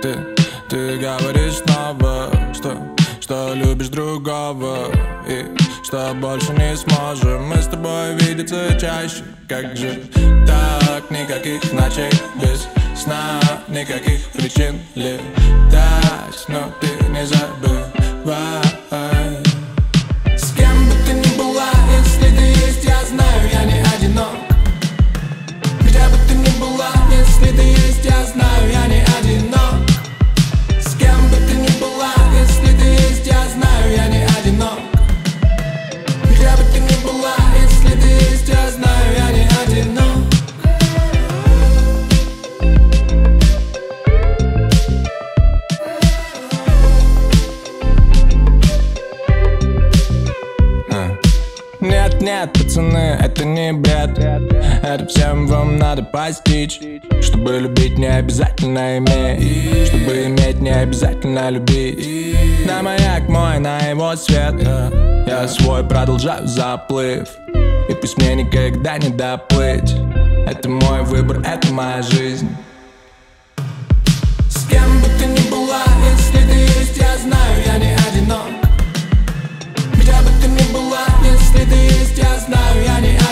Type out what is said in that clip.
Ты говоришь снова, что любишь другого, и что больше не сможем мы с тобой видеться чаще. Как же так, никаких ночей без сна, никаких причин летать, но ты не забывай. С кем бы ты ни была, если ты есть, я знаю, я не одинок. Где бы ты ни была, если ты есть, я знаю, я не одинок. С кем бы ты ни была, если ты есть, я знаю, я не одинок. Где бы ты ни была, если ты есть, я знаю, я не одинок. Нет, пацаны, это не бред. Это всем вам надо постичь. Чтобы любить, не обязательно иметь. Чтобы иметь, не обязательно любить. На маяк мой, на его свет я свой продолжаю заплыв. И пусть мне никогда не доплыть. Это мой выбор, это моя жизнь. С кем бы ты ни была, если ты есть, я знаю, я не одинок. Где бы ты ни была, если ты есть, я знаю, я не одинок.